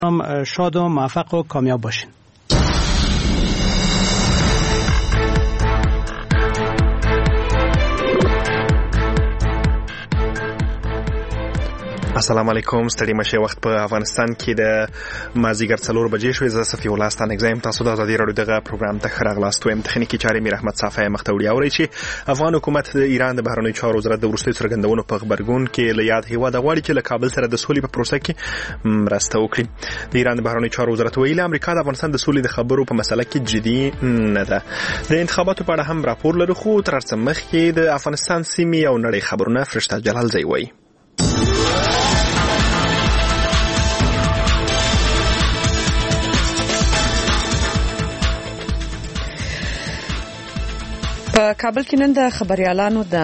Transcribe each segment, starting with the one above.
شاد و موفق و کامیاب باشین. السلام علیکم. ستړي مشه. وخت په افغانستان کې د مازیګر 4 بجې شوې. زه صفي الله ستانه اگزایم تاسو د ازادي رادیو دغه پروګرام ته خراغلاست وایم. تخنیکی چارې میر احمد صافی مختوړي اوري چې افغان حکومت د ایران د بهرنیو چارو وزارت د وروستي څرګندونو په خبرګون کې له یاد هیواد غواړي چې له کابل سره د سولې په پروسه کې مرسته وکړي. د ایران د بهرنیو چارو وزارت ویلي امریکا د افغانستان د سولې د خبرو په مسله کې جدي نه ده. د انتخاباتو په اړه هم راپور لري، خو تر څه مخکې د افغانستان سیمې او نړۍ خبرونه فرشته جلال زئی وایي. په کابل کې نن د خبريالانو د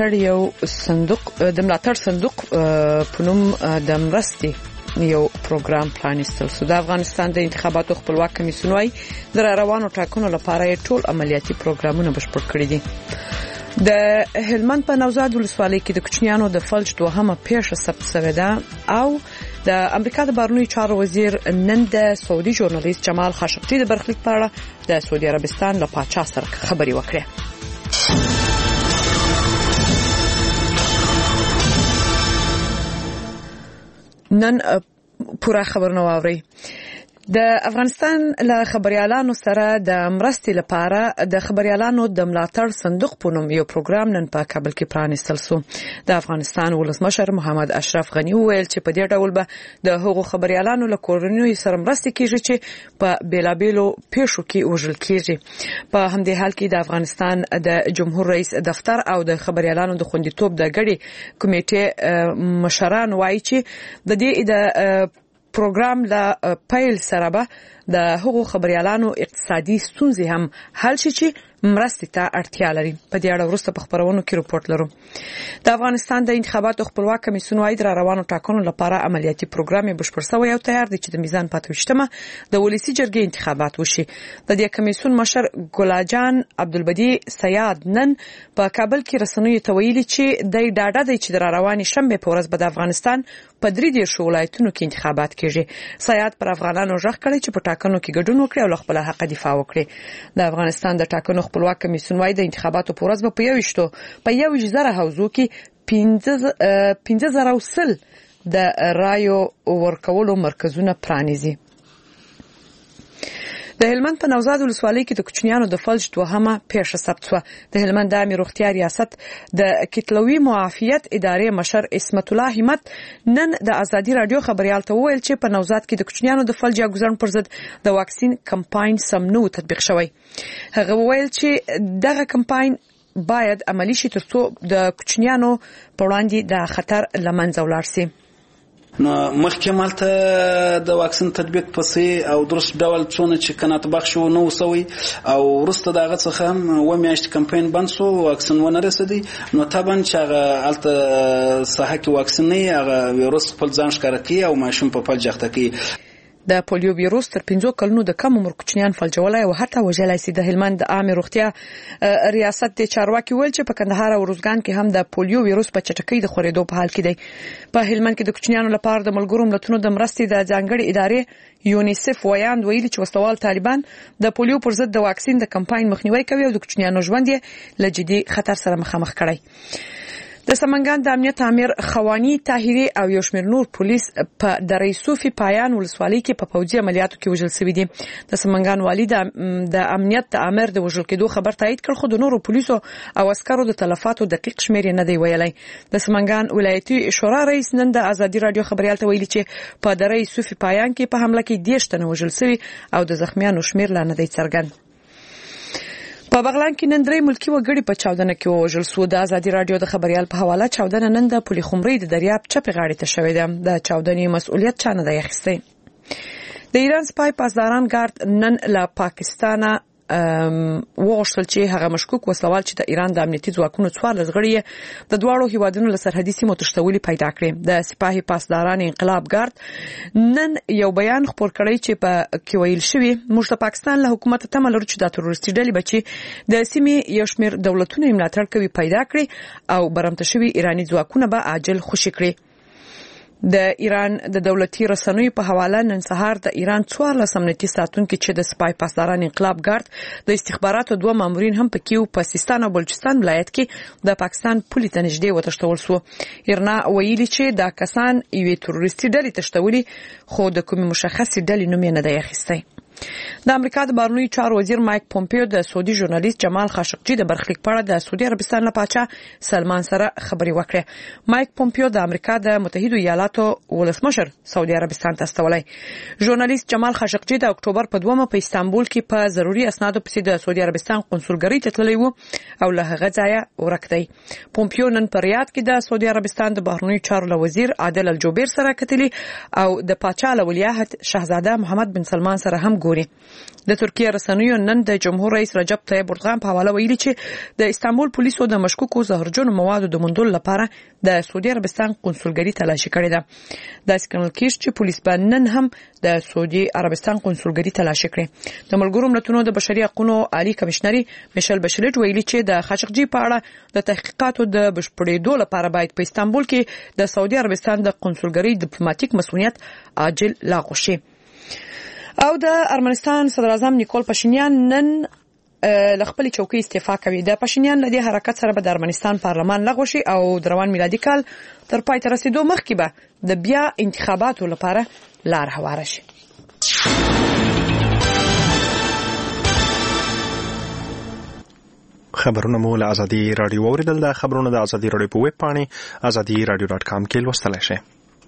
ملاتړ صندوق په نوم د مرستې یو پروګرام پلانیستل شو. د افغانستان د انتخاباتو خپلواک کمیسیون وايي د روانو ټاکنو لپاره ټول عملیاتي پروګرامونه بشپړ کړي دي. د هلمند په نوزاد ولسوالۍ کې د کوچنیانو د فلج دوهمه پیښه ثبت شوې ده او د امریکا د بهرنیو چارو وزیر نن د سعودي ژورنالیست جمال خاشقجي د برخلیک په اړه د سعودي عربستان له پاچا سره خبري وکړه. نن پورا خبرونه واوري. د افغانستان له خبريالانو سره د مرستې لپاره د خبريالانو د ملاتړ صندوق په نوم یو پروګرام نن په کابل کې پرانیستل شو. د افغانستان ولسمشر محمد اشرف غنی وویل چې په دې ډول به د هغو خبريالانو له کورنیو سره مرستې کیږي چې په بیلابیلو پیښو کې وژل کیږي. په همدې حال کې د افغانستان د جمهور رئیس دفتر او د خبريالانو د خوندیتوب د غړي کمیټې مشران وایي چې د دې د پروګرام لا پیل سره به د هغو خبريالانو اقتصادي ستونزې هم حل شي چې مرستې ته اړتیا لري. په دې اړه وروسته په خبرونو کې رپورټ لرو. د افغانستان د انتخاباتو خپلواک کمیسیون وايي د روانو ټاکنو لپاره عملیاتي پروګرام بشپړ شوی او تیار دی چې د میزان پاتوشتمه د ولسی جرګې انتخابات وشي. د دې کمیسیون مشر ګلاجان عبدالبدی سیاد نن په کابل کې رسنیو ته ویلي چې د ډاډه دی چې د رواني شنبه په ورځ به د افغانستان په 3 ولایتونو کې انتخابات کیږي. سیاد پر افغانانو ژغ کړی چې په ټاکنو کې ګډون وکړي او خپل حق دفاع وکړي. د افغانستان د ټاکنو خپلواک کمیسیون وايي د انتخاباتو په ورځ په 1,000 حوزو کې 15,000 د رایو ورکولو مرکزونه پرانیزي. د هلمند په نوزاد ولسوالۍ کې د کوچنیانو د فلج دوهمه پیښه ثبت شوه. د هلمند عامه روغتیا ریاست د کتلوي معافیت ادارې مشر اسمت الله همت نن د ازادي رادیو خبريال ته وویل چې په نوزاد کې د کوچنیانو د فلج یا ګزرن پر ضد د واکسین کمپاین سمنو تطبیق شوی. هغه وویل چې دغه کمپاین باید عملی شي ترڅو د کوچنیانو په وړاندې د خطر لمنځه ولاړ شي. نو مخکې مالته د واکسین تطبیق پسې او درست ډول څونه چې قناعت بخش و نو سوي او ورسته دغه څخه هم و میاشت کمپاین بند شو، واکسین ونه رسیدي. نو طبعا چې هغه الته صحه کې واکسین نه هغه ویروس خپل ځان ښکاره کوي او ماشوم په پل جخته کوي. د پولیو ویروس تر 5 کلونو د کم عمر کوچنیان فلجولای او حتی وژلای سي. د هلمند عامه روغتیا ریاست د چارواکي ویل چې په کندهار او روزګان کې هم د پولیو ویروس په چټکۍ د خورېدو په حال کې دی. په هلمند کې د کوچنیانو لپاره د ملګرو ملتونو د مرستې د ځانګړي ادارې یونیسف ویاند ویلي چې وسوال طالبان د پولیو پر ضد د واکسین د کمپاین مخنیوي کوي او د کوچنیانو ژوند یې له جدي خطر سره مخامخ کړي. د سمنګان د امنیت امیر خوانی طاهری او یو شمېر نور پولیس په درې صوفي پایان ولسوالۍ کې په پوځي عملیاتو کې وژل شوي دي. د سمنګان والی د امنیت امیر د وژل کېدو خبر تایید کړ، خو د نورو پولیسو او عسکرو د تلفاتو دقیق شمېر نه دی ویلي. د سمنګان ولایتي شورا رئیس نن د ازادي رادیو خبريال ته ویلي چې په درې صوفي پایان کې په حمله کې 10 تنه وژل شوي او د زخمیانو شمېر لا نه دی څرګند. په بغلان کې نن درې ملکی وګړي په چاودنه کې وژل شو. د ازادي رادیو د خبريال په حواله چاودنه نن د پولي خمرې د دریاب چپې غاړې ته شوې ده. د چاودنې مسؤلیت چا نه دی اخیستی. د ایران سپای پاسداران ګارد نن له پاکستانه وغوښتل چې هغه مشکوک وسوال چې د ایران د امنیتي ځواکونو 14 غړي د دواړو هیوادونو له سرحدي سیمو تښتولي پیدا کړي. د سپاهي پاسداران انقلاب ګارد نن یو بیان خپور کړی چې په کې ویل شوی موږ د پاکستان له حکومت تمه لرو چې د تروریستي ډلې بچي د سیمې یو شمېر دولتونو ملاتړ کوي پیدا کړي او برمته شوی ایرانی ځواکونه به عاجل خوشي کړي. د ایران د دولتي رسنیو په حواله نن سهار د ایران 14 امنیتي ساتونکو چې د سپای پاسداران انقلاب ګارد د استخباراتو 2 مامورین هم په کیو په سیستان او بلوچستان ولایت کې د پاکستان پولیس ته نږدې وتښتول شو. ایرنا ویلي چې دا کسان یوې تروریستي ډلې تښتولي خو د کومې مشخصې ډلې نوم یې نه دی اخیستی. د امریکا د بهرنیو چارو وزیر مایک پومپیو د سعودي ژورنالیست جمال خاشقجي د برخلیک په اړه د سعودي عربستان له پاچا سلمان سره خبرې وکړې. مایک پومپیو د امریکا د متحده ایالاتو ولسمشر سعودي عربستان ته استولی. ژورنالیست جمال خاشقجي د اکتوبر په 2 په استانبول کې په ضروري اسنادو پسې د سعودي عربستان قونسلګرۍ ته تللی و او له هغه ځایه ورک دی. پومپیو نن په ریاض کې د سعودي عربستان د بهرنیو چارو له وزیر عادل الجوبیر سره کتلی او د پاچا له ولیعهد شاهزاده محمد بن سلمان سره هم ګوري. د ترکیه رسنیو نن د جمهور رئیس رجب طیب اردوغان په حواله ویلي چې د استانبول پولیسو د مشکوکو زهرجنو موادو د موندلو لپاره د سعودي عربستان قونسلګرۍ تلاشي کړې ده. د سکرل کیش چې پولیس نن هم د سعودي عربستان قونسلګرۍ تلاشي کړې. د ملګرو ملتونو د بشري حقوقو عالی کمشنري میشل بشلیټ ویلي چې د خاشقجي په اړه د تحقیقاتو د بشپړېدو لپاره باید په استانبول کې د سعودي عربستان د قونسلګرۍ ډیپلوماټیک مسؤلیت عاجل لاغو شي. او د ارمنستان صدر اعظم نیکول پاشینیان نن له خپل چوکۍ استعفا کوي. د پاشینیان له دې حرکت سره به د ارمنستان پارلمان لغوه شي او د روان میلادي کال تر پای ته رسیدو مخکې به د بیا انتخاباتو لپاره لار هواره شي. خبرونه مو له ازادي رادیو اوریدل. د خبرونه د ازادي رادیو په ویب پاڼې azadiradio.com کې لوستلی شئ.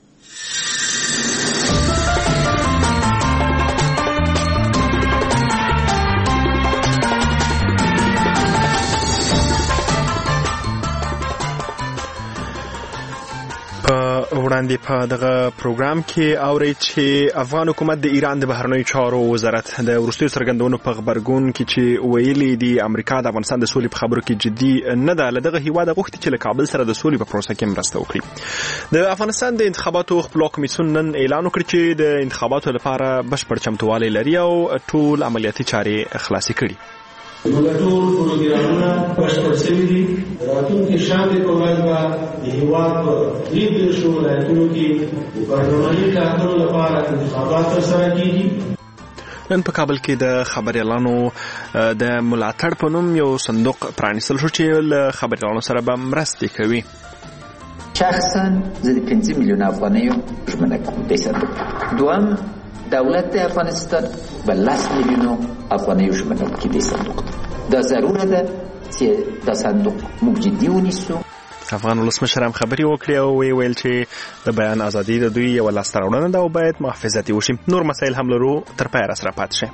وړاندې په دغه پروګرام کې اوري چې افغان حکومت د ایران د بهرنیو چارو وزارت د وروستیو څرګندونو په خبرګون کې چې ویلي دي امریکا د افغانستان د سولې په خبرو کې جدي نه ده. له دغه هیواد غوښتي چې له کابل سره د سولې په پروسه کې مرسته وکړي. د افغانستان د انتخاباتو خپلواک کمیسیون نن اعلان وکړ چې د انتخاباتو لپاره بشپړ چمتووالی لري او ټول عملیاتي چارې خلاصې کړي. ټول پروګرامونه بشپړ شوي دي. راتلونکي شنبې په ورځ به د هېواد په 13 ولایتونو کې د پارلماني ټاکنو لپاره انتخابات ترسره کېږي. نن په کابل کې د خبريالانو د ملاتړ په نوم یو صندوق پرانیستل شو چې له خبريالانو سره به مرستې کوي. شخصا زه د 5 میلیون افغانیو ژمنه کوم د صندوق. دوم دولت افغانستان به 10 میلیون افغانیو ژمنه کوي د صندوق. دا ضروره ده چې دا صندوق موږ جدي ونیسو. افغان ولسمشر هم خبري وکړي او ویل چې د بیان ازادي د دوی یو لاسته راوړنه ده او باید محافظتي وشي. نور مسایل هم لرو، تر پایه راسره پاتې شئ.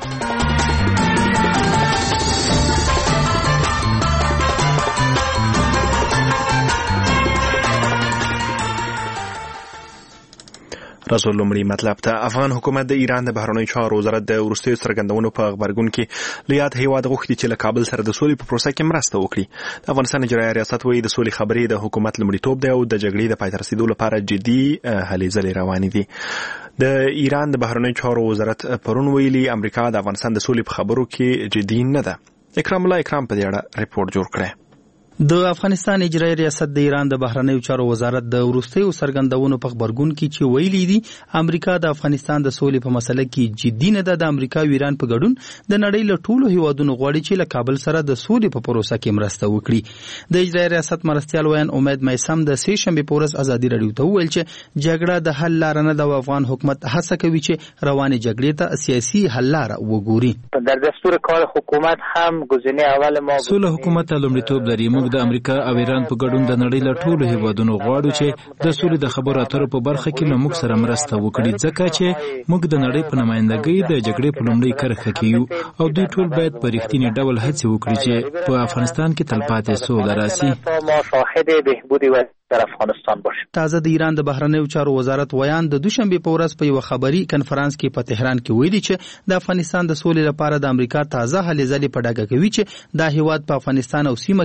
رسول لومړی مطلب ته افغان حکومت د ایران د بهرنیو چارو وزارت د وروستیو څرګندونو په خبرګون کې له یاد هیواد غوښتي چې له کابل سره د سولې په پروسه کې مرسته وکړي. د افغانستان اجرایي ریاست وایي د سولې خبرې د حکومت لومړیتوب دی او د جګړې د پای ته رسیدو لپاره جدي هلې ځلې روانې دي. د ایران د بهرنیو چارو وزارت پرون ویلي امریکا د افغانستان د سولې په خبرو کې جدي نه ده. اکرام الله اکرام په دې اړه ریپورت جوړ کړی. د افغانستان اجرایي ریاست د ایران د بهرنیو چارو وزارت د وروستیو څرګندونو په خبرګون کې چې ویلي دي امریکا د افغانستان د سولې په مسله کې جدي نه ده. د امریکا او ایران په ګډون د نړۍ له ټولو هیوادونو غواړي چې له کابل سره د سولې په پروسه کې مرسته وکړي. د اجرایي ریاست مرستیال ویان امید میسم د سه شنبه په ورځ ازادي رادیو ته وویل چې جګړه د حل لار نه ده او افغان حکومت هڅه کوي چې روانه جګړې ته سیاسي حل لار وګوري. در دستور کار حکومت هم گزینه اول ما سولې حکومت لومړیتوب لري. موږ د امریکا او ایران په ګډون د نړۍ له ټولو هیوادونو غواړو چې د سولې د خبرو اترو په برخه کې له موږ سره مرسته وکړي ځکه چې موږ د نړۍ په نمائندګۍ د جګړې په لومړۍ کرښه کې یو او دوی ټول باید په رښتینی ډول هڅه وکړي چې په افغانستان کې تلپاتې سوله راسي. ما شاهد بهبودی در افغانستان باشه. تازه د ایران د بهرنیو چارو وزارت ویان د دوشنبه په ورځ په یو خبري کنفرانس کې په تهران کې ویلي چې د افغانستان د سولې لپاره د امریکا تازه هلې ځلې په ډاګه کوي چې دا هیواد په افغانستان او سیمه کې نور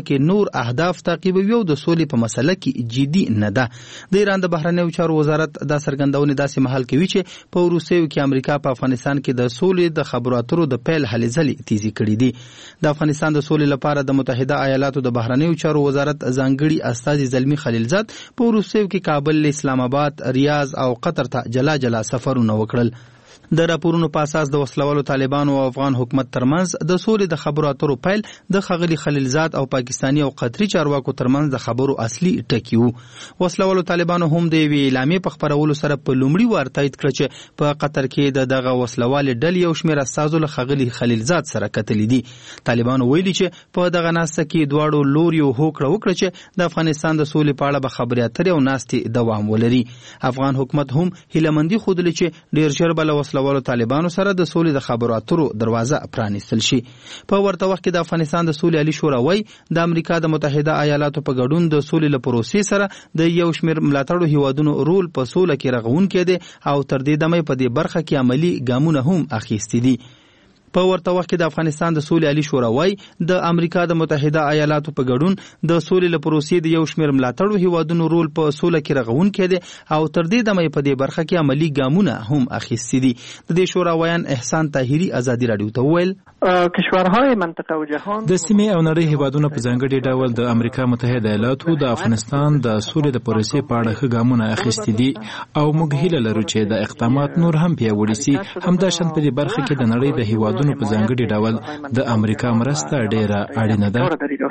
نور اهداف تعقیبوي او د سولې په مسله کې جدي نه ده. د ایران د بهرنیو چارو وزارت دا څرګندونه داسې مهال کوي چې په روسیې کې امریکا په افغانستان کې د سولې د خبرو اترو د پیل هلې ځلې تیزی کړې دي. د افغانستان د سولې لپاره د متحده ایالاتو د بهرنیو چارو وزارت ځانګړي استازي زلمی خلیلزاد په روسیې کې کابل، اسلام آباد، ریاض او قطر ته جلا جلا سفرونه وکړل. د راپورونو په اساس د وسلوالو طالبانو او افغان حکومت ترمنځ د سولې د خبرو اترو پیل د ښاغلي خلیلزاد او پاکستاني او قطري چارواکو ترمنځ د خبرو اصلي ټکی وو. وسلوالو طالبانو هم د یوې اعلامیې په خپرولو سره په لومړي وار تایید کړ چې په قطر کې دغه وسلوالې ډلې یو شمېر استازو له ښاغلي خلیلزاد سره کتلي دي. طالبانو ویلي چې په دغه ناسته کې دواړو لوریو هوکړه وکړه چې د افغانستان د سولې په اړه به خبرې اترې او ناستې دوام ولري. افغان حکومت هم هیلهمندي ښودلې چې ډېر ژر به له وسلوالو طالبانو سره د سولې د خبرو اترو دروازه پرانیستل شي. په ورته وخت کې د افغانستان د سولې عالی شورا وایي د امریکا د متحده ایالاتو په ګډون د سولې له پروسې سره د یو شمېر ملاتړو هیوادونو رول په سوله کې رغونکی دی او تر دې دمه په دې برخه کې عملی ګامونه هم اخیستي دي. په ورته وخت کې د افغانستان د سولې عالی شورا وایي د امریکا د متحده ایالاتو په ګډون د سولې له پروسې د یو شمېر ملاتړو هیوادونو رول په سوله کې رغونکی دی او تر دې دمه په دې برخه کې عملی ګامونه هم اخیستي دي. د دې شورا ویان احسان طاهري ازادي راډیو ته وویل کشورهای منطقه او جهان د سیمې او نړۍ هیوادونو په ځانګړي ډول د امریکا متحده ایالاتو د افغانستان د سولې د پروسې په اړه ښه ګامونه اخیستي دي او موږ هیله لرو چې د اقدامات نور هم پیاوړي سي. همداشان په دې برخه کې د نړۍ د هیوادونو په ځانګړي ډول د امریکا مرسته ډیره اړینه ده.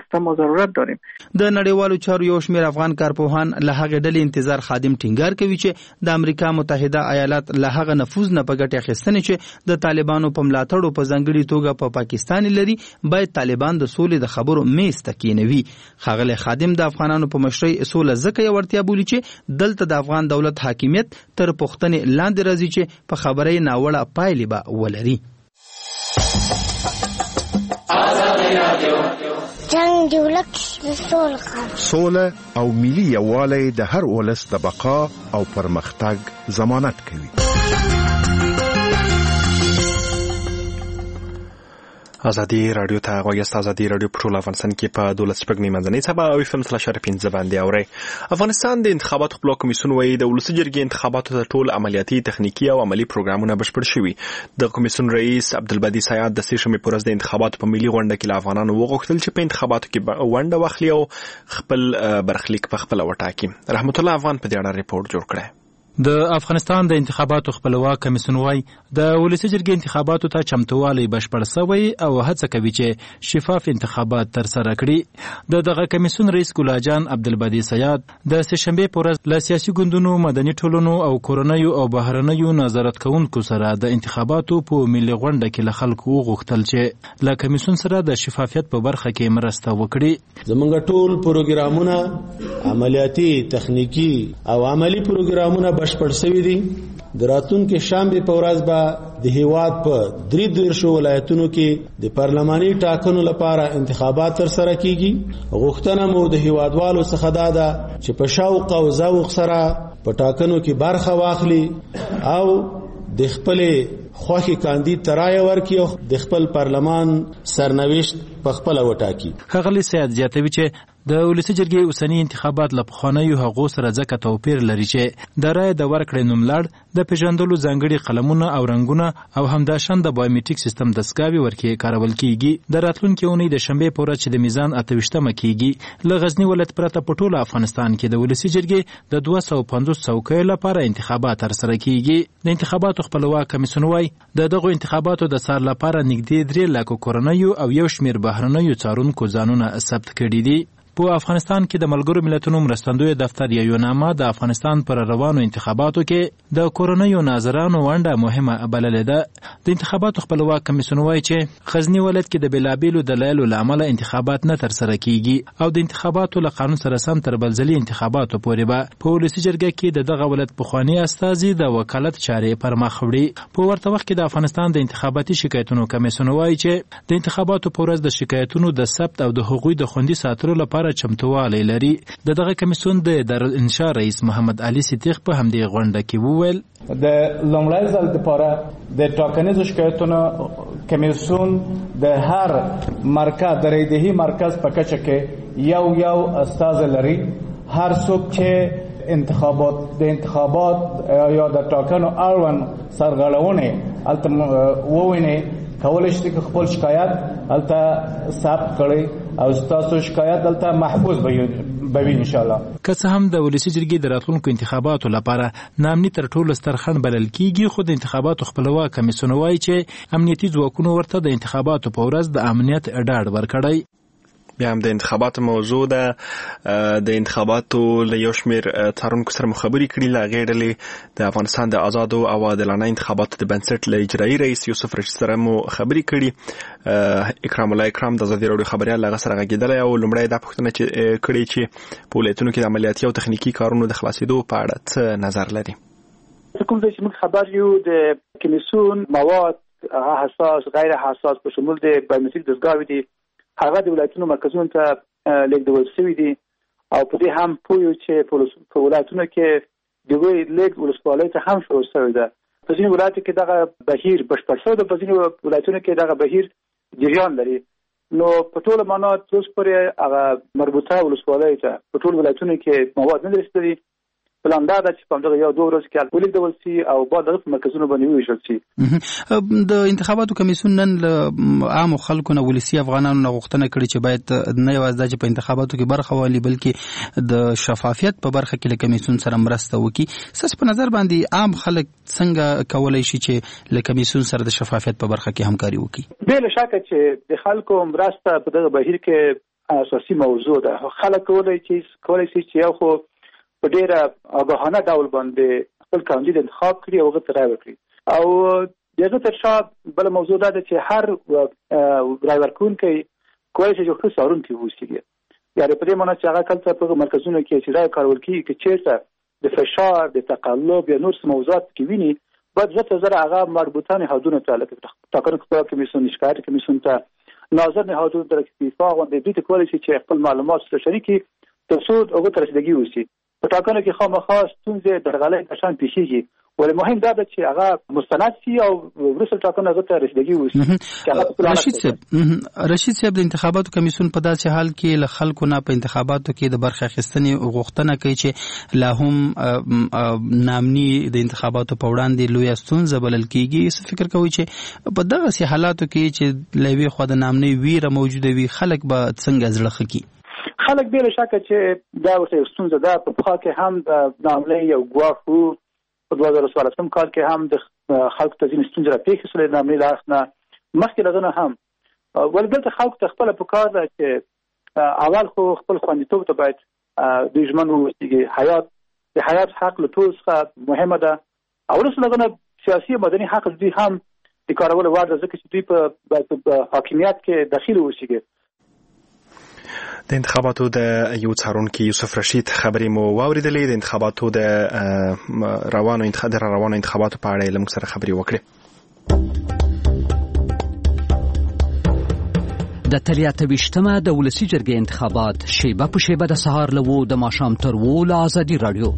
د نړیوالو چارو یو شمېر افغان کارپوهان له هغې ډلې انتظار خادم ټینګار کوي چې د امریکا متحده ایالات له هغه نفوذ نه په ګټې اخیستنې چې د طالبانو په ملاتړو په ځانګړي توګه په پاکستان لري باید طالبان د سولې د خبرو میز ته کېنوي. ښاغلی خادم د افغانانو په مشرۍ سوله ځکه یو وړتیا بولي چې دلته د افغان دولت حاکمیت تر پوښتنې لاندې راځي چې په خبرې ناوړه پایلې به ولري. جنگ دولت سوله او ملي یووالی د هر ولس د بقا او پرمختګ ضمانت کوي. ازادي رادیو ته غوښتل ازادي رادیو په ټول افغانستان کې په 12 منځنۍ سبا او FM /15 باندې اوري. افغانستان د انتخاباتو خپل کمیسیون وایي د ولسي جرګې انتخاباتو ته ټول عملیاتي تخنیکی او عملی پروګرامونه بشپړ شوي. د کمیسیون رئیس عبدالبدی سیاد د سې شنبې پر ورځ د انتخاباتو په ملي غونډه کې افغانانو وغوښتل چې په انتخاباتو کې ونډه واخلي او خپل برخلیک په خپل وټاکي. رحمت الله افغان په دې اړه ریپورت جوړ کړی. د افغانستان د انتخاباتو خپلواک کمیسیون وايي د ولسي جرګې انتخاباتو ته چمتووالی بشپړ شوی او هڅه کوي چې شفاف انتخابات ترسره کړي. دغه کمیسیون رئیس ګلاجان عبدالبدی سیاد د سهشنبې په ورځ له سیاسي ګوندونو، مدني ټولنو او کورنیو او بهرنیو نظارت کوونکو سره د انتخاباتو په ملي غونډه کې له خلکو وغوښتل چې له کمیسیون سره د شفافیت په برخه کې مرسته وکړي. زمونږ ټول پروګرامونه عملیاتي، تخنیکی او عملی پروګرامونه بشپړ شوي دي. د راتلونکي شنبې په ورځ به د هیواد په 33 ولایتونو کې د پارلماني ټاکنو لپاره انتخابات ترسره کیږي. غوښتنه مو د هیوادوالو څخه ده چې په شوق او ذوق سره په ټاکنو کې برخه واخلي او د خپل خوښي کاندید ترای ورکي او د خپل پارلمان سرنوشت په خپل وټاکي. ښاغلی سیاد زیاتوي چې د ولسي جرګې اوسنی انتخابات له پخوانیو هغو سره ځکه توپیر لري چې د رایې د ورکړې نوملړ، د پیژندلو ځانګړي قلمونه او رنګونه او همداشان د بایومیټریک سیستم دستګاوې ورکې کارول کیږي. د راتلونکي اونۍ د شنبې په ورځ چې د میزان 28مه کیږي له غزني ولایت پرته په ټول افغانستان کې د ولسي جرګې د 250 څوکیو لپاره انتخابات ترسره کیږي. د انتخاباتو خپلواک کمیسیون وايي د دغو انتخاباتو د څار لپاره نږدې 3 لک کورنیو او یو شمېر بهرنیو څارونکو ځانونه ثبت کړي دي. په افغانستان کې د ملګرو ملتونو مرستندوی دفتر یو نامه د افغانستان پر روانو انتخاباتو کې د کورنیو ناظرانو ونډه مهمه بللې ده. د انتخاباتو خپلواک کمیسیون وايي چې غزنی ولایت کې د بېلابېلو دلایلو له امله انتخابات نه ترسره کیږي او د انتخاباتو له قانون سره سم تر بلځلي انتخاباتو پورې به په ولسي جرګه کې د دغه ولایت پخواني استازي د وکالت چارې پر مخ وړي. په ورته وخت کې د افغانستان د انتخاباتي شکایتونو کمیسیون وايي چې د انتخاباتو په ورځ د شکایتونو د ثبت او د هغوی د خوندي ساتلو لپاره چمتووالی لري. دغه کمیسیون د دارالانشا رئیس محمد علي صدیق په همدې غونډه کې وویل د لومړی ځل لپاره د ټاکنیزو شکایتونو کمیسیون د هر مرکز د رایدهي مرکز په کچه کې یو استازی لري. هر څوک چې انتخابات یا د ټاکنو اړوند سرغړونې الته وویني کولای شي چې خپل شکایت الته ثبت کړي او تاسو شکایت الته محفوظ به ان شاء الله. که څه هم د ولسی جرګې د راتلونکو انتخاباتو لپاره نامني تر ټولو ستر خنډ بلل کیږي، خو د انتخاباتو خپلواک کمیسیون وایي چې امنیتي ځواکونو ورته د انتخاباتو په ورځ د امنیت ډاډ ورکړی. بیا هم د انتخاباتو موضوع ده. د انتخاباتو له یو شمېر څارونکو سره مخابرې کړي. له هغې ډلې د افغانستان د آزادو او عادلانه انتخاباتو د بنسټ له اجرایي رئیس یوسف رشید سره مو خبرې کړي. اکرام الله اکرام د ازادي راډیو خبریال له هغه سره غږېدلی او لومړی دا پوښتنه کړې چې په ولایتونو کې د عملیاتي او تخنیکي کارونو د خلاصېدو په اړه څه نظر لري. کوم ځای چې موږ خبر یو د کمیسیون مواد حساس غیر حساس په شمول د بایومتریک دستګاوې دي هغه د ولایتونو مرکزونو ته لیږدول شوي دي او په دې هم پوه یو چې په ولایتونو کې د وی لیږد ولسوالۍ ته هم شروع شوی ده. په ځینو ولایتو کې دغه بهیر بشپړ شوی ده، په ځینو ولایتونو کې دغه بهیر جریان لري. نو په ټوله معنا اوس پورې هغه مربوطه ولسوالۍ ته په ټولو ولایتونو کې مواد نه رسېدلي. پلان دا ده چې په همدغه 1-2 ورځو کې ولیږدول شي او بعد دغه مرکزونو باندې وویشل شي. د انتخاباتو کمیسیون نن له عامو خلکو نه ولسي افغانانو نه غوښتنه کړې چې باید نه یوازې دا چې په انتخاباتو کې برخه واخلي بلکې د شفافیت په برخه کې له کمیسیون سره مرسته وکړي. ستاسو په نظر باندې عام خلک څنګه کولی شي چې له کمیسیون سره د شفافیت په برخه کې همکاري وکړي؟ بې له شکه چې د خلکو مرسته په دغه بهیر کې اساسي موضوع ده. خلک کولی شي چې یو خو په ډیره آگاهانه ډول باندې خپل کاندید انتخاب کړي او هغه ته رای ورکړي. او دغه تر شا بل موضوع ده چې هر رای ورکوونکی کولی شي چې خپل څارونکی واوسي. یعنې په دې معنی چې هغه کله په مرکزونو کې چې رای کارول کیږي چې چیرته د فشار د تقلب یا نور موضوعات کې ویني باید زه زره هغه مربوطه نهادونو ته لکه ټاکنو خپلواک کمیسیون، شکایت کمیسیون ته ناظر نهادونو ته اتفاق باندې دوی ته کولی شي چې خپل معلومات سره شریکي تر څو هغه ته رسیدګي وشي. په ټاکنو کې خامخا ستونزې درغلۍ کشان پیښیږي، ولې مهم دا ده چې هغه مستند شي او وروسته ټاکنو هغه ته رسیدګي وشي. رشید صاحب د انتخاباتو کمیسیون په داسې حال کې له خلکو نه په انتخاباتو کې د برخه اخیستنې غوښتنه کوي چې لا هم نامني د انتخاباتو په وړاندې لویه ستونزه بلل کېږي. څه فکر کوئ چې په دغسې حالاتو کې چې له یوې خوا د نامنۍ ویره موجوده وي خلک به څنګه زړه ښه کړي؟ خلک بې له شکه چې دا ورته یو ستونزه ده. په پخوا کې هم د نامنۍ یو ګواښ و، په 2014 کال کې هم د خلکو ته ځینې ستونزې راپېښې شولې د نامنۍ له اړخ نه. مخکې له هغه نه هم ولې دلته خلکو ته خپله پکار ده چې اول خو خپل خوندیتوب ته باید دوی ژمن واوسېږي. د حیات حق له ټولو څخه مهمه ده او وروسته له هغه نه سیاسي او مدني حق دوی هم د کارولو وړ ده ځکه چې دوی په حاکمیت کې دخیل واوسېږي. د انتخاباتو د یو څارونکي یوسف رشید خبرې مو واوریدلې. د انتخاباتو د روانو انتخاباتو په اړه له موږ سره خبرې وکړې. د 23مه د ولسي جرګې انتخابات شیبه په شیبه د سهار له 2 د ماښام تر 2 له ازادي راډیو.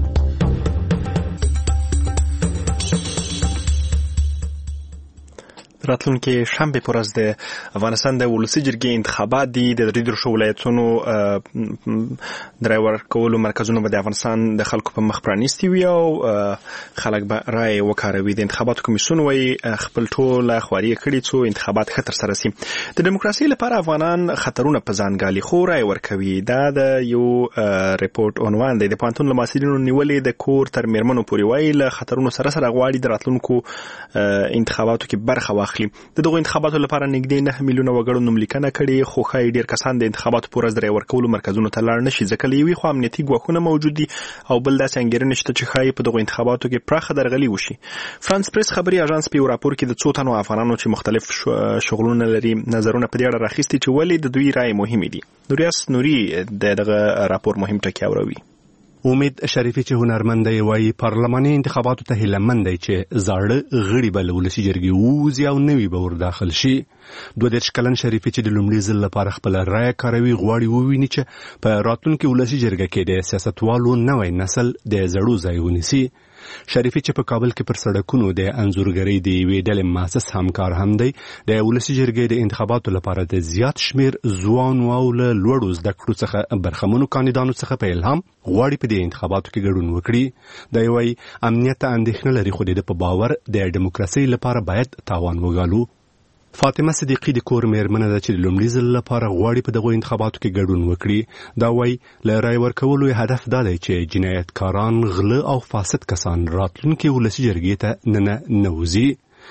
راتلونکي شنبه پر ورځ د افغانستان د ولسي جرګې انتخابات دي. د دریدرشو ولایتونو درایور کولو مرکزونو به د افغانستان د خلکو په مخ پرانیستي وي او خلک به رای وکاروي. د انتخاباتو کمیسیون وایي خپل ټوله خواري کړي څو انتخابات ښه ترسره شي. د دیموکراسي لپاره افغانان خطرونه په ځان ګالي خو رای ورکوي. دا د یو ریپورت عنوان دی. د پوهنتون له محصلینو نیولې د کور تر میرمنو پورې وایي له خطرونو سره غواړي د راتلونکو انتخاباتو کې برخه واخلي. د دغو انتخاباتو لپاره نږدې 9 میلیونه وګړو نوملیکنه کړې خو ښایي ډېر کسان د انتخاباتو په ورځ د رای ورکولو مرکزونو ته لاړ نه شي ځکه له یوې خوا امنیتي ګواښونه موجود دي او بل داسې انګېرنې شته چې ښایي په دغو انتخاباتو کې پراخه درغلي وشي. فرانس پریس خبري اژانس په یو راپور کې د څو تنو افغانانو چې مختلف شغلونه لري نظرونه په دې اړه راخیستي چې ولې د دوی رای مهمې دي. نوریاس نوري دغه راپور مهم ټکی اوروي. امید شریفی چې هنرمند دی وایي پارلماني انتخاباتو ته هیلهمند دی چې زاړه غړي به له ولسي جرګې ووځي او نوي به ورداخل شي. 22 کلن شریفی چې د لومړي ځل لپاره خپله رایه کاروي غواړي وویني چې په راتلونکي ولسي جرګه کې د سیاستوالو نوی نسل د زړو ځای ونیسي. شریفي چې په کابل کې پر سړکونو د انځورګرۍ د یوې ډلې مؤسس همکار هم دی د ولسي جرګې د انتخاباتو لپاره د زیات شمیر ځوانو او له لوړو زده کړو څخه برخمنو کاندیدانو څخه په الهام غواړي په دې انتخاباتو کې ګډون وکړي. دا یوه امنیت ته اندېښنه لري خو د په باور د ډیموکراسۍ لپاره باید تاوان وګالو. فاطمه صدیقی د کور میرمنه ده چې د لومړي ځل لپاره غواړي په دغو انتخاباتو کې ګډون وکړي. دا وایي له رای ورکولو هدف دا دی چې جنایتکاران، غله او فاسد کسان راتلونکي ولسي جرګې ته ننوځي.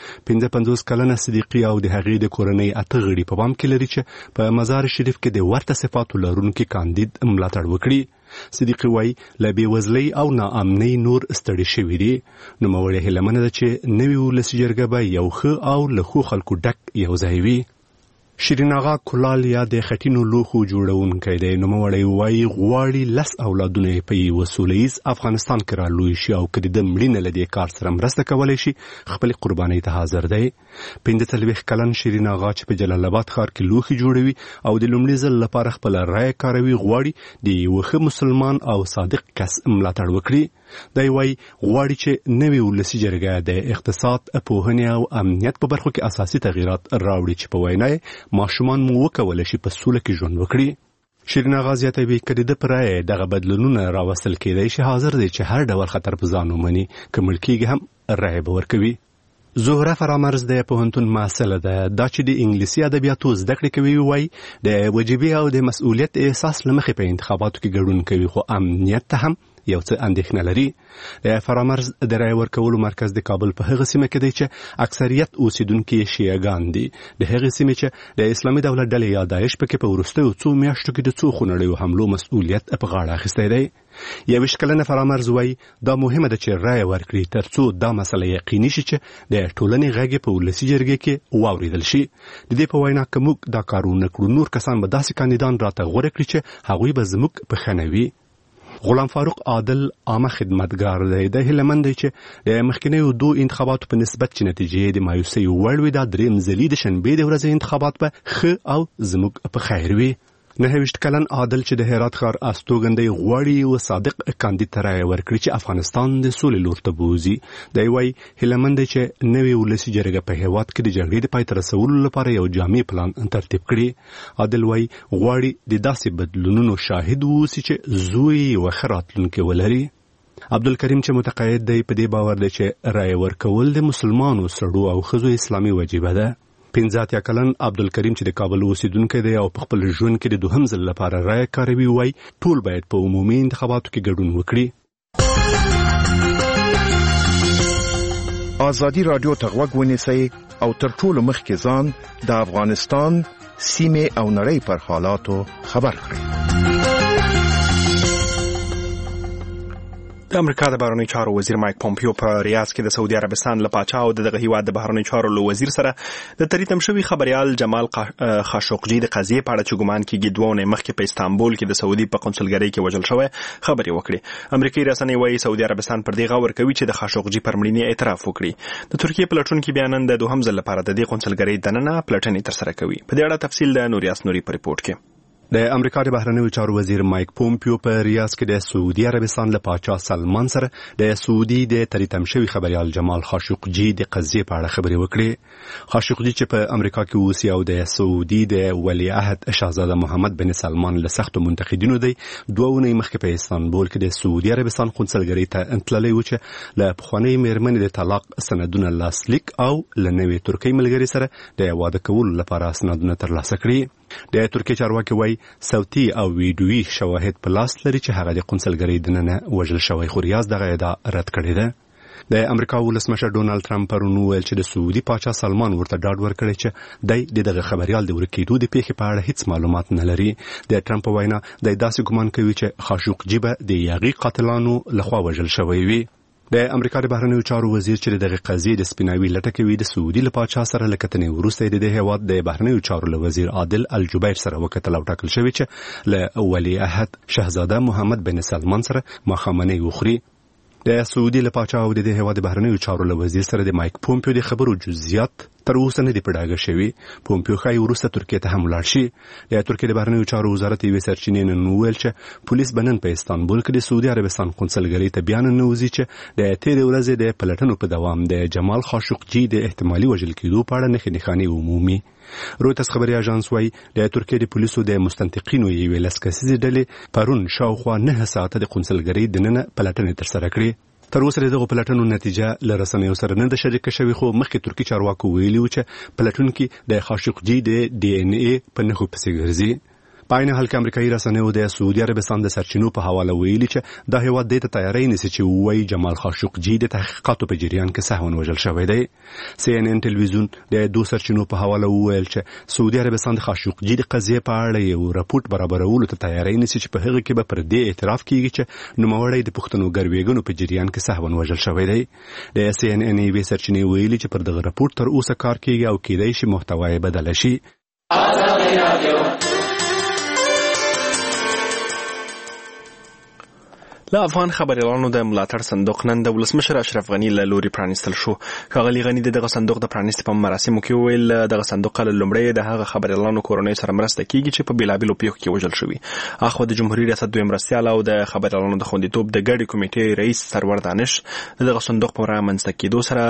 55 کلنه صدیقی او د هغې د کورنۍ 8 غړي په پام کې لري چې په مزار شریف کې د ورته صفاتو لرونکي کاندید ملاتړ وکړي. صدیقی وایي له بېوزلۍ او ناامنۍ نور ستړي شوي دي. نوموړې هیله منه ده چې نوې ولسي جرګه به یو ښه او له ښو خلکو ډک یو ځای وي. شیرین آغا کلال یا د خټینو لوښو جوړونکی دی. نوموړی وایي غواړي 10 اولادونه په یوه سوله ییز افغانستان کې رالوی شي او که د مړینې له دې کار سره مرسته کولی شي خپلې قربانۍ ته حاضر دی. 45 کلن شیرین آغا چې په جلال آباد ښار کې لوښي جوړوي او د لومړي ځل لپاره خپله رایه کاروي غواړي د یوه ښه مسلمان او صادق کس ملاتړ وکړي. دی وایي غواړي چې نوې ولسي جرګه د اقتصاد، پوهنې او امنیت په برخو کې اساسي تغییرات راوړي چې په وینا ماشومان مو وکولی شي په سوله کې ژوند وکړي. شیرین آغا زیاتوي که د ده په رایه دغه بدلونونه راوستل کېدی شي حاضر دی چې هر ډول خطر په ځان ومني. که مړ کېږي هم رایه به ورکوي. زهره فرامرز د پوهنتون محصله ده. دا چې د انګلیسي ادبیاتو زده کړې کوي وایي د وجیبې او د مسؤلیت احساس له مخې په انتخاباتو کې ګډون کوي خو امنیت ته هم یو څه اندېښنه لري. د فرامرز د رای ورکولو مرکز د کابل په هغه سیمه کې دی چې اکثریت اوسیدونکي شیعهګان دي. د هغې سیمې چې د اسلامي دولت ډلې یا داعش پکې په وروستیو څو میاشتو کې د څو خونړیو حملو مسؤلیت په غاړه اخیستی دی. 21 کلنه فرامرز وایي دا مهمه ده چې رای ورکړي ترڅو دا مسله یقیني شي چې د ټولنې غږ په ولسي جرګې کې واورېدل شي. د دې په وینا که موږ دا کار ونه کړو نور کسان به داسې کاندیدان راته غوره کړي چې هغوی به زموږ په ښه نه وي. غلام فاروق عادل عامه خدمتګار دی. د هیله مند دی چې د مخکینیو 2 انتخاباتو په نسبت چې نتیجې د مایوسۍ وړ وي دا درېیم ځلي د شنبې د ورځې انتخابات به ښه او زموږ په خیر وي. 29 کلن عادل چې د هرات ښار استوګنده غواړي یو صادق کاندید ته رایه ورکړي چې افغانستان د سولې لور ته بوځي. دی وایي هیله مند دی چې نوې ولسي جرګه په هېواد کې د جګړې د پای ته رسولو لپاره یو جامع پلان ترتیب کړي. عادل وایي غواړي د داسې بدلونونو شاهد واوسي چې زوی یوه ښه راتلونکی ولري. عبدالکریم چې متقاعد دی په دې باور دی چې رایه ورکول د مسلمانو سړو او ښځو اسلامي وجیبه ده. 15 کلن عبدالکریم چې د کابل اوسیدونکی دی او په خپل ژوند کې د دوهم ځل لپاره رایه کاروي وایي ټول باید په عمومي انتخاباتو کې ګډون وکړي. ازادي رادیو ته غوږ ونیسئ او تر ټولو مخکې ځان د افغانستان سیمې او نړۍ پر حالاتو خبر کړئ. د امریکا د بهرنیو چارو وزیر مایک پومپیو په ریاض کې د سعودي عربستان له پاچا او دغه هیواد د بهرنیو چارو له وزیر سره د تریتم شوي خبريال جمال خاشقجي د قضیې په اړه چې ګمان کېږي 2 اونۍ مخکې په استانبول کې د سعودي په قونسلګرۍ کې وژل شوی خبرې وکړې. امریکایي رسنۍ وایي سعودي عربستان پر دې غور کوي چې د خاشقجي پر مړینې اعتراف وکړي. د ترکیې پلټونکي بیا نن د دوهم ځل لپاره د دې قونسلګرۍ دننه پلټنې ترسره کوي. په دې اړه تفصیل د نوریاس نوري په ریپورت کې. د امریکا د بهرنیو چارو وزیر مایک پومپیو په ریاض کې د سعودي عربستان له پاچا سلمان سره د سعودي د تریتم شوي خبريال جمال خاشقجي د قضیې په اړه خبرې وکړې. خاشقجي چې په امریکا کې اوسي او د سعودي د ولیعهد شاهزاده محمد بن سلمان له سختو منتقدینو دی 2 اونۍ مخکې په استانبول کې د سعودي عربستان قونسلګرۍ ته انتللی و چې له پخوانۍ میرمنې د طلاق سندونه لاسلیک او له نوې ترکیې ملګري سره د واده کولو لپاره اسنادونه ترلاسه کړي. د ترکیې چارواکي وایي صوتي او ویډیويي شواهد په لاس لري چې هغه د قونسلګرۍ دننه وژل شوی خو ریاض دغه ادعا رد کړې ده. د امریکا ولسمشر ډونالد ټرمپ پرون وویل چې د سعودي پاچا سلمان ورته ډاډ ورکړی چې دی دغه خبريال د ورکېدو د پیښې په اړه هیڅ معلومات نه لري. د ټرمپ وینا د داسې ګمان کوي چې خاشقجي به د یاغي قاتلانو لخوا وژل شوی وي. د امریکا د بهرنیو چارو وزیر چې دغه قضیې د سپیناوي لټه کوي د سعودي له پاچا سره لکتنې وروسته د هیواد د بهرنیو چارو له وزیر عادل الجبیر سره وکتل او ټاکل شوی چې له ولیعهد شاهزاده محمد بن سلمان سره مخامنۍ وخوري. د سعودي له پاچا او د هیواد د بهرنیو چارو له وزیر سره د مایک پومپیو د خبرو جزئیات تر اوسه نه دی په ډاګه شوی. پومپیو ښایي وروسته ترکیې ته هم ولاړ شي. د ترکیې د بهرنیو چارو وزارت یوې سرچینې نن وویل چې پولیس به نن په استانبول کې د سعودي عربستان قونسلګرۍ ته بیا ننوځي چې د تېرې ورځې د پلټنو په دوام د جمال خاشقجي د احتمالي وژل کېدو په اړه نښې نښانې عمومي. رویترز خبري اژانس وايي د ترکیې د پولیسو د مستنطقینو یوې لسکسیزې ډلې پرون شاوخوا 9 ساعته د قونسلګرۍ دننه پلټنې ترسره کړې. تر اوسه دغه پلټنو نتیجه له رسنیو سره نه ده شریکه شوې، خو مخکې ترکي چارواکو ویلي و چې پلټونکي د خاشقجي د DNA په نښو پسې ګرځي. په عین حال کې امریکایي رسنیو د سعودي عربستان د سرچینو په حواله ویلي چې دا هیواد د تیاری نیسي چې وایي جمال خاشقجي د تحقیقاتو په جریان کې سهون وژل شوی دی. CNN ټلویزیون د دوه سرچینو په حواله ویل چې سعودي عربستان د خاشقجي د قضیې په اړه یو راپورټ برابرولو ته تیاری نیسي چې په هغه کې به پر دې اعتراف کیږي چې نوموړی د پښتنو ګرویګنو په جریان کې سهون وژل شوی دی. د CNN وی سرچینې ویلي چې پر دغه راپورټ تر اوسه کار کیږي او کېدای شي محتوا یې بدل شي. له افغان خبريالانو د ملاتړ صندوق نن د ولسمشر اشرف غنی له لوري پرانیستل شو. ښاغلي غنی دغه صندوق د پرانیستو په مراسمو کې ویل دغه صندوق له لومړی د هغه خبريالانو کورنۍ سره مرسته کیږي چې په بیلابیلو پیښو کې وژل شوي. اخو د جمهوریت ریاست دویم مرستیال او د خبريالانو د خوندیتوب د ګډي کمیټې رئیس سرور دانش دغه صندوق په رامنځته کېدو سره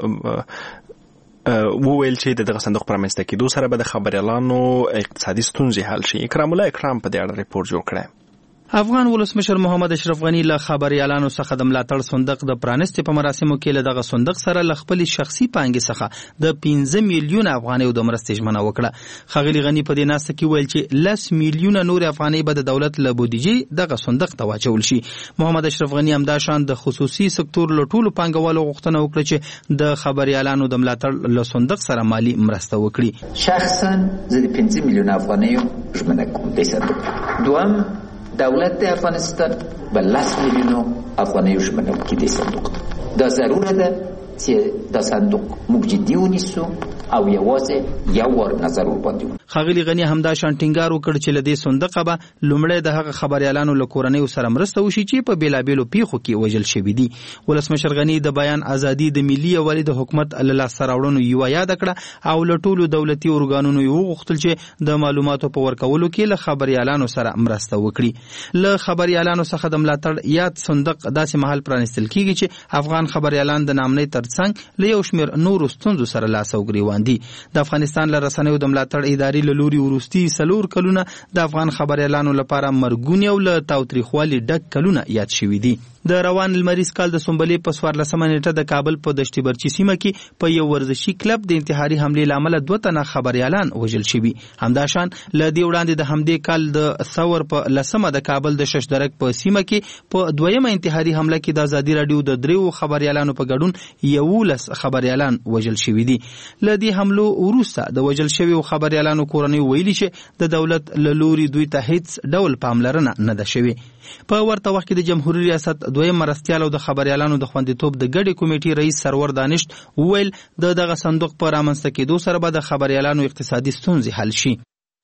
وویل چې دغه صندوق پر رامنځته کېدو سره به د خبريالانو اقتصادي ستونزې حل شي. اکرام الله اکرام په دې اړه ریپورت جوړ کړی. افغان ولسمشر محمد اشرف غنی له خبريالانو څخه د ملاتړ صندوق د پرانستې په مراسمو کې له دغه صندوق سره ل خپل شخصي پانګې څخه د 15 میلیون افغانیو د مرستې ژمنه وکړه. خغلی غنی په دې ناسته کې ویل چې 10 میلیون نور افغانۍ به د دولت له بودیجې دغه صندوق ته واچول شي. محمد اشرف غنی هم دا شان د خصوصي سکتور له ټولو پانګوالو غوښتنه وکړه چې د خبريالانو د ملاتړ له صندوق سره مالی مرسته وکړي. شخصا زه د 15 میلیون افغانیو ژمنه کوم د صندوق. دوم دولت افغانستان به 10 میلیون افغانیو ژمنه کوي د صندوق. دا ضروره ده چې دا صندوق موږ جدي ونیسو او یوازې یو ور نظر وبندو. خغلی غنی همدا شان ټینګار وکړ چې لدې صندوق به لومړی د هغه خبريالانو له کورنۍ سره مرسته وشي چې په بیلابیلو پیښو کې وژل شوي دي. ولسمشر غنی د بیان ازادي د ملي یووالي د حکومت له لاسته راوړنو یو یاد کړه او له ټولو دولتي ارګانونو یو غوښتل چې د معلوماتو په ورکولو کې له خبريالانو سره مرسته وکړي. له خبريالانو څخه د ملاتړ یاد صندوق داسې محل پرانستل کیږي چې افغان خبريالان د نامنۍ ترڅنګ له یو شمېر نورو ستونزو سره لاس او ګریوان دي. د افغانستان له رسنیو د ملاتړ ادارې له لوري وروستي 4 کلونه د افغان خبريالانو لپاره مرګونی او له تاوتریخوالي ډک کلونه یاد شوي دي. د روان لمریز کال د سنبلې په 14 نیټه د کابل په دشتي برچی سیمه کې په یو ورزشي کلب د انتحاري حمله لامل 2 تنه خبريالان وژل شوي. همداشان ل دې وړاندې د همدې کال د ثور په لسمه د کابل د ششدرک په سیمه کې په دویمه انتحاري حمله کې د ازادي رادیو د 3 خبريالانو په ګډون 11 خبريالان وژل شوي دي. ل دې حملو وروسته د وژل شوي خبريالانو کورنۍ ویلي چې د دولت له لوري دوی ته هیڅ ډول پاملرنه نه ده شوې. په ورته وخت کې د جمهوریت ریاست دویم مرستیال او د خبريالانو د خوندیتوب د ګډي کمیټې رئیس سرور دانش ویل دغه صندوق په رامنځته کېدو سره به د خبريالانو اقتصادي ستونزې حل شي.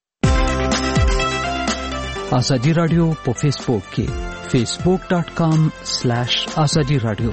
ازادي رادیو په فیسبوک کې facebook.com/azadi radio.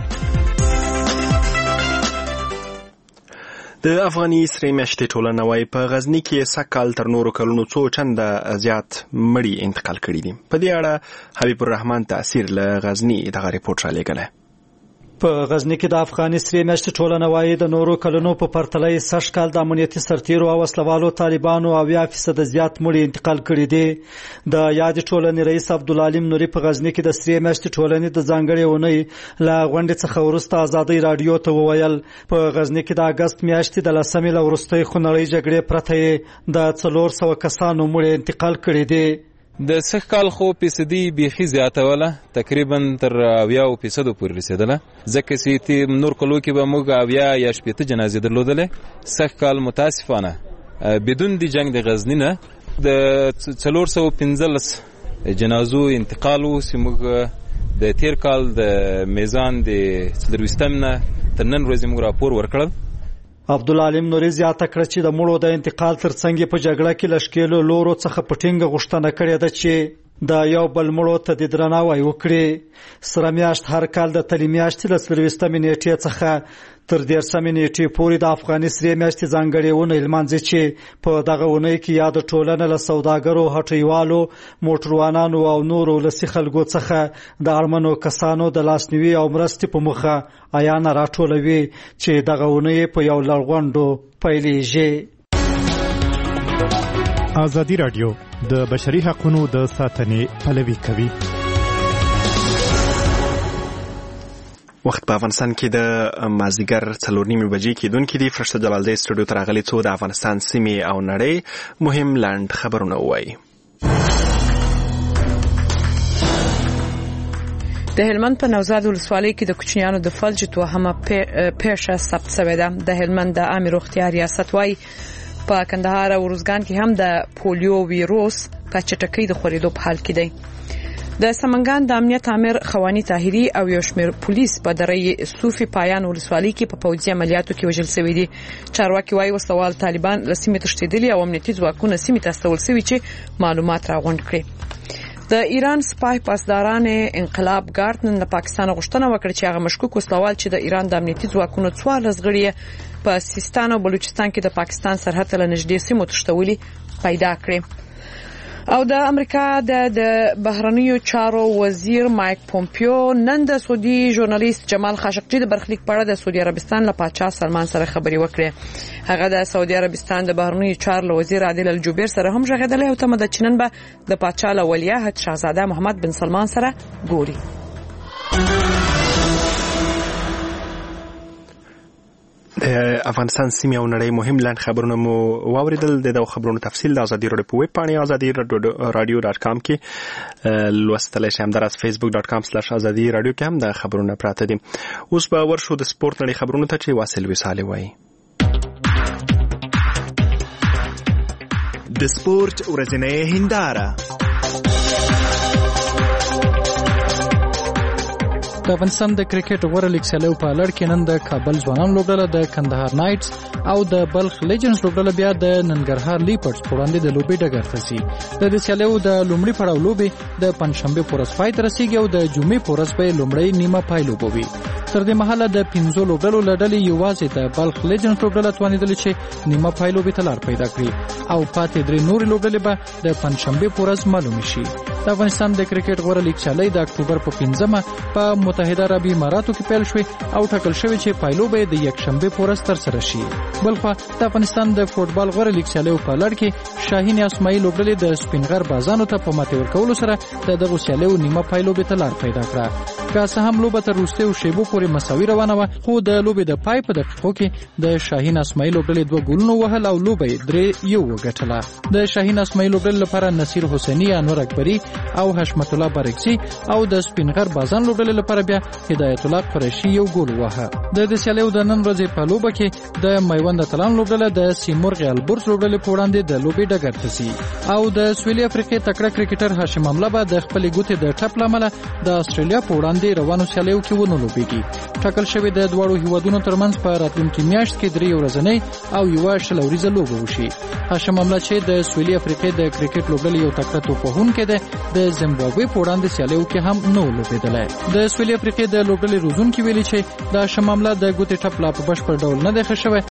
د افغاني سرې میاشتې ټولنه وايي په غزني کې سکهال تر نورو کلونو څو چنده زیات مړي انتقال کړي دي. په دې اړه حبیب الرحمن تاثیر له غزني دغه ریپورت را لېږلی. په غزني کې د افغاني سرې میاشتې ټولنه وايي د نورو کلونو په پرتله یې سږ کال د امنیتي سرتیرو او وسلوالو طالبانو 80% زیات مړي انتقال کړي دي. د یاد ټولنې رئیس عبدالعلیم نوري په غزني کې د سرې میاشتې ټولنې د ځانګړې ونې له غونډې څخه وروسته ازادي رادیو ته وویل په غزني کې د اگست میاشتې د 10مې له وروستۍ خونړۍ جګړې پرته د 400 کسانو مړي انتقال کړي دي. د سږ کال خو فیصدي بیخي زیاتوله تقریبا تر 80% پورې رسیدله ځکه چې نور کلو کې به موږ 80 یا 80 جنازې درلودلې. سږ کال متاسفانه بدون د جنگ د غزنی نه د 415 جنازو انتقال وو. موږ د تیر کال د میزان د 420 نه تر نن ورځې موږ راپور ورکړل. عبدالعلیم نوري زیاته کړه چې د مړو د انتقال ترڅنګ په جګړه کې لشکېلو لورو څخه پټینګ غوښتنه کړې ده چې د یو بل مړو ته د درناوی وکړي. سره میاشت هر کال د تلې میاشتې له 24 نیټې څخه تر 13 نیټې پورې د افغاني سرې میاشتې ځانګړې ونه لمانځي چې په دغه ونې کې یاد ټولنه له سوداګرو، هټیوالو، موټروانانو او نورو ولسي خلکو څخه د اړمنو کسانو د لاسنیوي او مرستې په موخه عیانه راټولوي چې دغه ونه په یو لړغونډو پیلېږي. ازادي راډیو د بشري حقوقو د ساتنې پلوي کوي. وخت په افغانستان کې د مازیګر 4:30 بجې کېدونکې دي. فرشته جلالزی سټوډیو ته راغلي څو د افغانستان سیمې او نړۍ مهم لاند خبرونه ووایي. د هلمند په نوزاد ولسوالۍ کې د کوچنیانو د فلج توهمه پیښه ثبت شوې ده. د هلمند د عامه روغتیا ریاست وايي په کندهار او روزګان کې هم د پولیو ویروس په چټکۍ د خورېدو په حال کې دی. د سمنګان د امنیت امر خوانی طاهری او یو شمېر پولیس په درې صوفي پایان ولسوالۍ کې په پوځي عملیاتو کې وژل شوي دي. چارواکي وايي وسوال طالبان له سیمې تښتېدلي او امنیتي ځواکونه سیمې ته استول شوي چې معلومات راغونډ کړي. د ایران سپاه پاسداران انقلاب ګارد نن د پاکستان غوښتنه وکړه چې هغه مشکوک وسلوال چې د ایران د امنیتي ځواکونو 14 غړي په سیستان او بلوچستان کې د پاکستان سرحد له نږدې سیمو تښتولي پیدا کړي. او د امریکا د بهرنیو چارو وزیر مایک پومپیو نن د سعودي ژورنالیست جمال خاشقجي د برخلیک په اړه د سعودي عربستان له پاچا سلمان سره خبري وکړه. هغه د سعودي عربستان د بهرنیو چارو وزیر عادل الجبیر سره هم ژغېدلی او تمه ده چې نن به د پاچا له ولیعهد شاهزاده محمد بن سلمان سره ګوري. د افغانستان سیمې او نړۍ مهم لاند خبرونه مو واوریدل. د خبرونو تفصیل د ازادي راډیو په ویب پاڼه azadi.radio.com کې لوستلی شئ. همداراز facebook.com/azadi radio کې هم د خبرونه پراته دي. اوس به ورشو د سپورت نړۍ خبرونو ته چې واصل وصالي وایي. د سپورت ورځنۍ هنداره. د افغانستان د کرکټ غوره لیګ سیالیو په لړ کې نن د کابل ځوانان لوبډله د کندهار نایټس او د بلخ لیجنډز لوبډله بیا د ننګرهار لیپرز په وړاندې د لوبې ډګر ته ځي. د دې سیالیو د لومړي پړاو لوبې د پنځشنبه په ورځ پای ته رسیږي او د جمعې په ورځ به لومړی نیمه پای لوبوي. تر دې مهاله د 15 لوبډلو له ډلې یوازې د بلخ لیجنډز لوبډله توانېدله چې نیمه پای لوبې ته لار پیدا کړي او پاتې درې نورې لوبډلې به د پنځشنبه په ورځ معلومې شي. د افغانستان د کرکټ غوره لیګ سیالۍ د اکتوبر په 15مه په متحده عربي اماراتو کې پیل شوې او ټاکل شوې چې پایلو به د یکشنبه په ورځ ترسره شي. بلخو د افغانستان د فوټبال غوره لیګ سیالیو په لړ کې شاهین اسماعیل لوبډلې د سپینغر بازانو ته په ماتې ورکولو سره د دغه سیالیو نیمه پایلو به تلار پیدا کړه. که څه هم لوبه تر وروستیو شیبو پورې مساوي روانه وه، خو د لوبې د پای په دقیقو کې د شاهین اسماعیل لوبډلې 2 ګولونه وهل او لوبه 3-1 وګټله. د شاهین اسماعیل لوبډلې لپاره نصیر حسینی، انور اکبری او حشمت الله بارکزی او د سپینغر بازان لوبډلې لپاره بیا هدایت الله قریشي یو ګول وهه. د سیالیو د نن ورځې په لوبه کې د میوند اتلان لوبډله د سیمرغ البرز لوبډلې په وړاندې د لوبې ډګر ته ځي او د سویلي افریقې تکړه کرکټر هاشم امله به د خپلې ګوتې د ټپ له امله د استرالیا په وړاندې روانو سیالیو کې ونه لوبېږي. ټاکل شوې د دواړو هیوادونو ترمنځ په راتلونکي میاشت کې 3 ورځنۍ او یوه شل اوریزه لوبه وشي. هاشم امله چې د سویلي افریقې د کرکټ لوبډلې یو تکړه توپوهونکی دی، د زیمبابوې په وړاندې سیالیو کې هم نه لوبېدلی. د سویلي افریقې د لوبډلې روزونکي ویلي چې د هاشم امله د ګوتې ټپ لا په بشپړ ډول نه دی ښه شوی